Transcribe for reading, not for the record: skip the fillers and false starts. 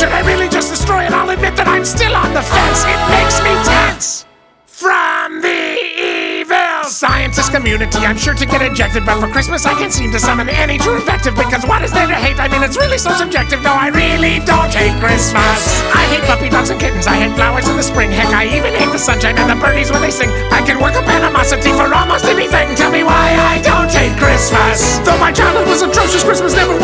Should I really just destroy it? I'll admit that I'm still on the fence. It makes me tense. From the evil scientist community, I'm sure to get ejected, but for Christmas I can't seem to summon any true invective, because what is there to hate? I mean, it's really so subjective. No, I really don't hate Christmas. I hate puppy dogs and kittens, I hate flowers in the spring. Heck, I even hate the sunshine and the birdies when they sing. I can work up animosity for almost anything. Tell me why I don't hate Christmas. Though my childhood was atrocious, Christmas never